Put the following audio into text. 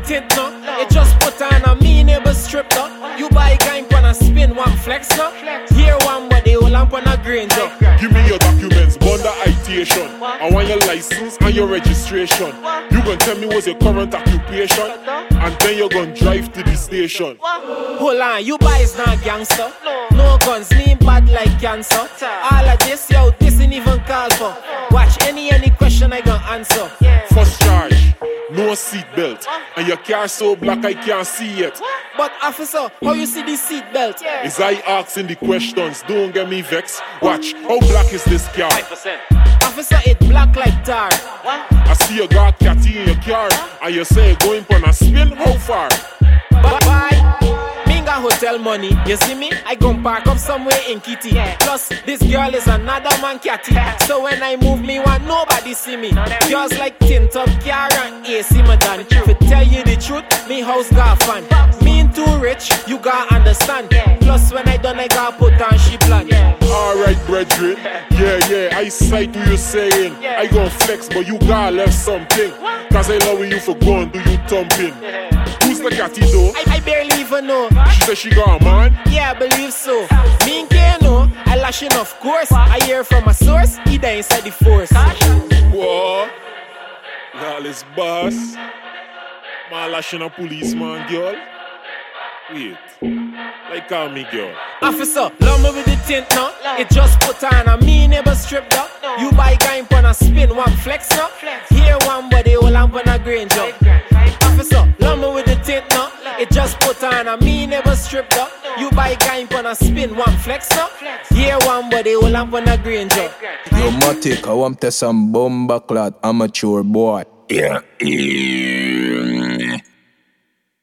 tint no. It just put on a me neighbor strip no. You buy kind on a spin one flex no. Here one but they hold lamp on a grain no. Give me your documents, bond citation. I want your license and your registration. You gon' tell me what's your current occupation, and then you gon' drive to the station. Hold on, you boys not gangster. No guns, me bad like cancer. All of this, yo, this ain't even called for. Watch any question I gon' answer. First charge, no seatbelt, and your car so black I can't see it. But officer, how you see the seat belt? Is I asking the questions, don't get me vexed. Watch, how black is this car? 5%. Officer, it black like tar. I see you got catty in your car, and you say going on a spin, how far? Bye. Minga hotel money, you see me? I gon' park up somewhere in Kitty. Plus, this girl is another man catty. So when I move me, want nobody see me. Girls like tint up car and AC madam. To tell you the truth, me house got fun. Me ain't too rich, you gotta understand. Plus when I done, I gotta put on she plan. Alright, brethren. Yeah, I sight what you saying. I gon' flex, but you gotta left something. Cause I love you for going, do you thumping? Who's the catty though? I barely even know. She said she got a man? Yeah, I believe so. Me and Kano, I lashing of course. I hear from a source, he there inside the force. What? Lawless boss. Man lashing a policeman, girl. Wait, like call me girl. Officer, love me with the tint no. It just put on a me neighbor strip no. You buy kind on a spin one flex no. Here one but they hold lamp on a grain job. Officer, love me with the tint no. It just put on a me neighbor strip no. You buy kind on a spin one flex no. Here one but they hold lamp on a grain job. Yo Matic, I want to some bomba clad amateur boy. Yeah.